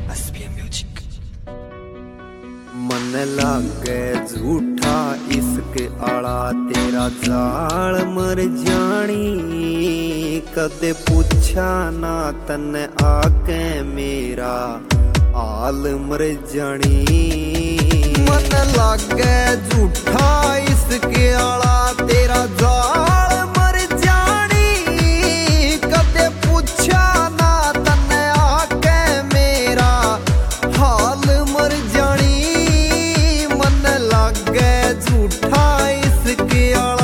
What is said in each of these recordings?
SPM music. मन लागे झूठा इश्क आला तेरा जाल मर जानी, कदे पूछा ना तने आके मेरा आल मर जानी। मन लागे झूठा इश्क आला तेरा जाल मर जानी, कदे पूछा ना तने आके मेरा हाल मर जानी। मन लागे झूठा इश्क आला।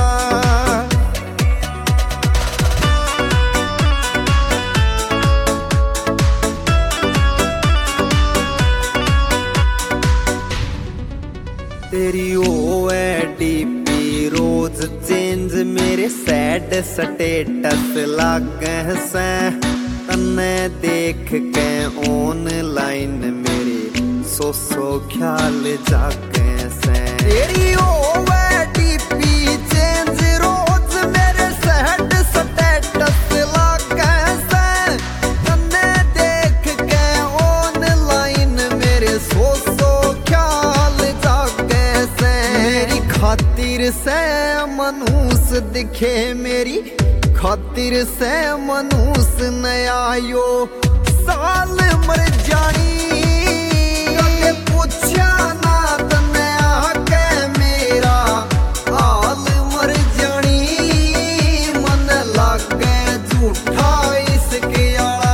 तेरी OADP रोज चेंज मेरे सैड स्टेटस लागे से, तन्ने देख के ऑनलाइन मेरे सो ख्याल जागे से। तेरी OADP चेंज रोज मेरे सैड स्टेटस लागे से, तन्ने देख के ऑनलाइन मेरे सो ख्याल जागे से। मेरी खातिर से मनूस दिखे, मेरी खातिर से मनूस नया यो साल मर जानी। कदे पूछा ना तने आके मेरा हाल मर जानी। मन लागे झूठा इश्क आला।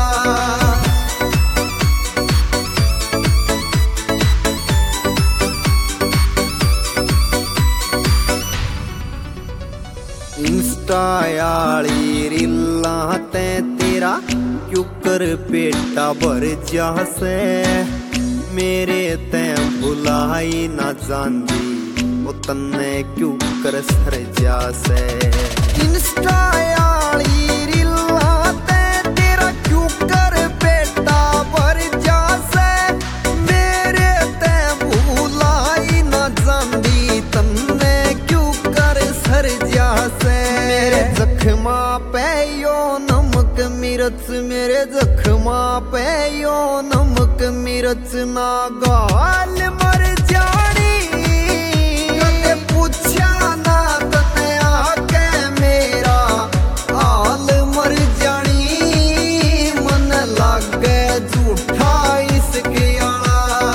इंस्टा आली रीला ते तेरा क्यों कर पेटा भर जासे, मेरे ते भुलाई ना जांदी ओ तन्ने क्यों कर सर जासे। इंस्टा आली रीला ते तेरा क्यों कर पेटा भर जासे, मेरे ते भुलाई ना जांदी तन्ने क्यों कर सर जासे। मेरे जख्मा पे यो नमक मिर्च, मेरे जख्मा पे यो नमक मिर्च ना गाल मर जानी। कदे पूछा ना तने आके मेरा हाल मर जानी। मन लागे झूठा इश्क आला।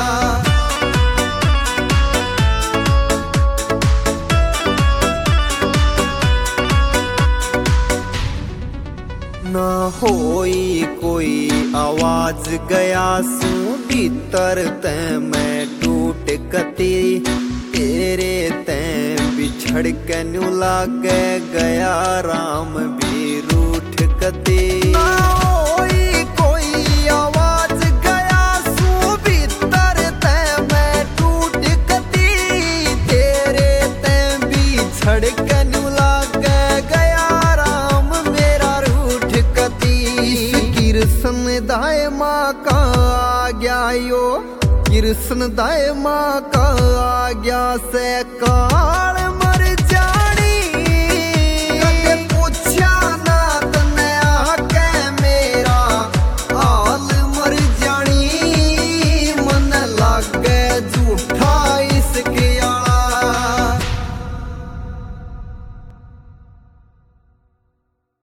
ना होई कोई आवाज गया सू भीतर ते मैं टूट कती, तेरे ते बिछड़ के न्यू लागे गया राम भी रूठ कती। ना होई कोई आवाज गया सू भीतर ते मैं टूट कती, तेरे ते बिछड़ के न्यू लागे गया राम मेरा रूठ कती। कृष्ण दाय माँ का आ गया यो, कृष्ण दाय माँ का आ गया से काल